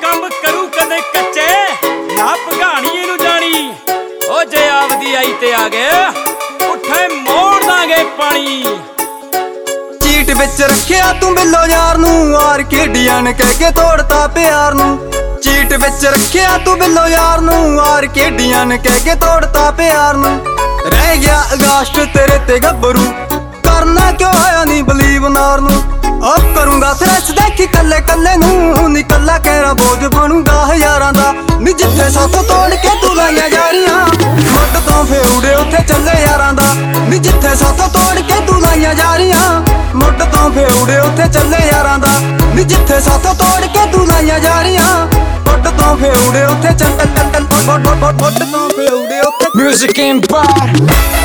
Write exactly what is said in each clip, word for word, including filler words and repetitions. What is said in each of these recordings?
ਕੰਮ ਕਰੂ ਕਦੇ ਕੱਚੇ ਨਾ ਭਗਾਣੀ ਨੂੰ ਜਾਣੀ। ਓ ਜੇ ਆਪਦੀ ਆਈ ਤੇ ਆ ਗਏ ਉੱਠੇ ਮੋੜ ਦਾਂਗੇ ਪਾਣੀ। ਚੀਟ ਵਿੱਚ ਰੱਖਿਆ ਤੂੰ ਬਿੱਲੋ ਯਾਰ ਨੂੰ ਆਰਕੇਡੀਆਂ ਨੇ ਕਹਿ ਕੇ ਤੋੜਤਾ ਪਿਆਰ ਨੂੰ। ਚੀਟ ਵਿੱਚ ਰੱਖਿਆ ਤੂੰ ਬਿੱਲੋ ਯਾਰ ਨੂੰ ਆਰਕੇਡੀਆਂ ਨੇ ਕਹਿ ਕੇ ਤੋੜਤਾ ਪਿਆਰ ਨੂੰ। ਰਹਿ ਗਿਆ ਅਗਸਤ ਤੇਰੇ ਤੇ ਗੱਭਰੂ ਕਰਨਾ ਕਿਉਂ ਆਇਆ ਨਹੀਂ ਬਲੀਵ ਨਾਰ ਨੂੰ। ਆਪ ਕਰੂੰਗਾ ਥ੍ਰੈਸ਼ ਦੇਖੀ ਕੱਲੇ ਕੱਲੇ ਨੂੰ ਨੀ ਕੱਲਾ ਕਹਿਰਾ ਬੋਝ ਬਣੂਗਾ ਹਜ਼ਾਰਾਂ ਦਾ। ਨੀ ਜਿੱਥੇ ਸਾਥੋਂ ਤੋੜ ਕੇ ਤੂੰ ਲਾਈਆਂ ਯਾਰੀਆਂ ਮੁੱਢ ਤੋਂ ਫੇਉੜੇ ਉੱਥੇ ਚੱਲੇ ਯਾਰਾਂ ਦਾ। ਨੀ ਜਿੱਥੇ ਸਾਥੋਂ ਤੋੜ ਕੇ ਤੂੰ ਲਾਈਆਂ ਯਾਰੀਆਂ ਮੁੱਢ ਤੋਂ ਫੇਉੜੇ ਉੱਥੇ ਚੱਲੇ ਯਾਰਾਂ ਦਾ। ਨੀ ਜਿੱਥੇ ਸਾਥੋਂ ਤੋੜ ਕੇ ਤੂੰ ਲਾਈਆਂ ਯਾਰੀਆਂ ਮੁੱਢ ਤੋਂ ਫੇਉੜੇ ਉੱਥੇ ਚੱਲ ਚੱਲ ਚੱਲ ਚੱਲ ਮੁੱਢ ਤੋਂ ਫੇਉੜੇ ਉੱਥੇ। Music Empire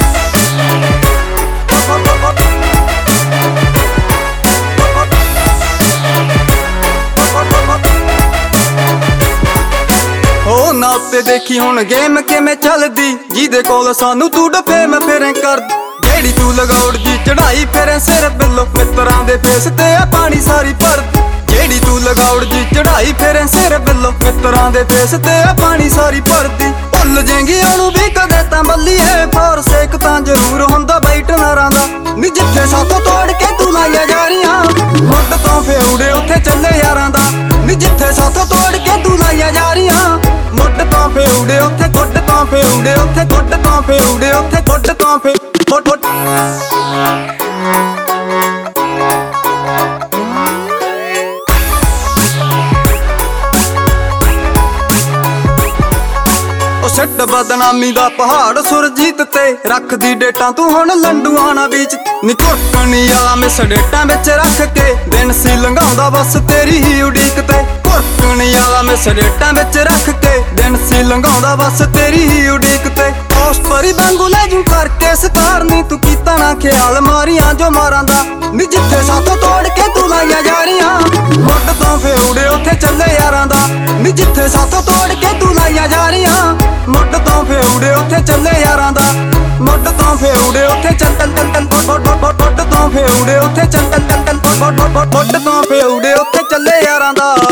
ਹੋ ਨਾ ਤੇ ਦੇਖੀ ਹੁਣ ਗੇਮ ਕਿਵੇਂ ਚੱਲਦੀ ਜਿਹਦੇ ਕੋਲ ਸਾਨੂੰ ਤੂੰ ਡਫੇ ਮੈਂ ਫੇਰੇ ਕਰ। ਜਿਹੜੀ ਤੂੰ ਲਗਾਉੜ ਦੀ ਚੜਾਈ ਫੇਰੇ ਸਿਰ ਬਿੱਲੋ ਮਿੱਤਰਾਂ ਦੇ ਫੇਸ ਤੇ ਆ ਪਾਣੀ ਸਾਰੀ ਭਰ। ਜਿਹੜੀ ਤੂੰ ਲਗਾਉੜ ਦੀ ਚੜਾਈ ਫੇਰੇ ਸਿਰ ਬਿੱਲੋ ਮਿੱਤਰਾਂ ਦੇ ਫੇਸ ਤੇ ਆ ਪਾਣੀ ਸਾਰੀ ਭਰਦੀ। ਭੁੱਲ ਜਾਏਗੀ ਉਹਨੂੰ ਵੀ ਕਦੇ ਤਾਂ ਬੱਲੀਏ ਫੋਰਸ ਇੱਕ ਤਾਂ ਜ਼ਰੂਰ ਹੁੰਦਾ ਬਾਈਟ ਨਾਰਾਂ ਦਾ। ਨੀ ਜਿੱਥੇ ਸਾਥੋਂ ਤੋੜ ਕੇ ਤੂੰ ਲਾਈਆਂ ਯਾਰੀਆਂ ਮੁੱਢ ਤੋਂ ਫੇਉੜੇ ਉੱਥੇ ਚੱਲੇ ਯਾਰਾਂ ਦਾ। ਨੀ ਜਿੱਥੇ ਸਾਥੋਂ ਤੋੜ ਕੇ ਤੂੰ ਲਾਈਆਂ ਯਾਰੀਆਂ ਮੁੱਢ ਤੋਂ ਫੇਉੜੇ ਉੱਥੇ ਗੁੱਡ ਤੋਂ ਫੇਉੜੇ ਉੱਥੇ ਗੁੱਡ ਤੋਂ ਫੇਉੜੇ ਉੱਥੇ ਗੁੱਡ ਤੋਂ ਫੇ ਫੁੱਟ ਫੁੱਟ। ਛੱਡ ਬਦਨਾਮੀ ਦਾ ਪਹਾੜ ਸੁਰਜੀਤ ਤੇ ਰੱਖਦੀ ਡੇਟਾਂ ਤੂੰ ਹੁਣ ਲੰਡੂਆਣਾ ਬੀਚ। ਨੀ ਕੁਰਕਣੀ ਵਾਲਾ ਮਿਸ ਡੇਟਾਂ ਵਿੱਚ ਰੱਖ ਕੇ ਦਿਨ ਸੀ ਲੰਘਾਉਂਦਾ ਬਸ ਤੇਰੀ ਹੀ ਉਡੀਕ ਤੇ। ਕੁਰਕਣੀ ਵਾਲਾ ਮਿਸ ਡੇਟਾਂ ਵਿੱਚ ਰੱਖ ਕੇ ਦਿਨ ਸੀ ਲੰਘਾਉਂਦਾ ਬਸ ਤੇਰੀ ਹੀ ਉਡੀਕ ਤੇ। ਉਸ ਪਰੀ ਵਾਂਗੂ ਲੈ ਜੂ ਕਰਕੇ ਸਕਾਰ ਨੀ ਤੂੰ ਕੀਤਾ ਨਾ ਖਿਆਲ ਮਾਰੀਆਂ ਜੋ ਮਾਰਾਂ ਦਾ। ਨੀ ਜਿੱਥੇ ਸਾਥੋਂ ਤੋੜ ਕੇ ਤੂੰ ਲਾਈਆਂ ਯਾਰੀਆਂ ਮੁੱਢ ਤੋਂ ਫੇਉੜੇ ਉੱਥੇ ਚੱਲੇ ਯਾਰਾਂ ਦਾ। ਨੀ ਜਿੱਥੇ ਸਾਥੋਂ ਤੋੜ ਕੇ ਤੂੰ ਲਾਈਆਂ ਯਾਰੀਆਂ ਮੁੱਢ ਤੋਂ ਫੇਉੜੇ ਉੱਥੇ ਚੱਲੇ ਯਾਰਾਂ ਦਾ। ਮੁੱਢ ਤੋਂ ਫੇਉੜੇ ਉੱਥੇ ਚੱਲ ਚੱਲ ਚੱਲ ਚੱਲ ਮੁੱਢ ਤੋਂ ਫੇਉੜੇ ਉੱਥੇ ਚੱਲ ਚੱਲ ਚੱਲ ਚੱਲ ਮੁੱਢ ਤੋਂ ਫੇਉੜੇ ਉੱਥੇ ਚੱਲੇ ਯਾਰਾਂ ਦਾ।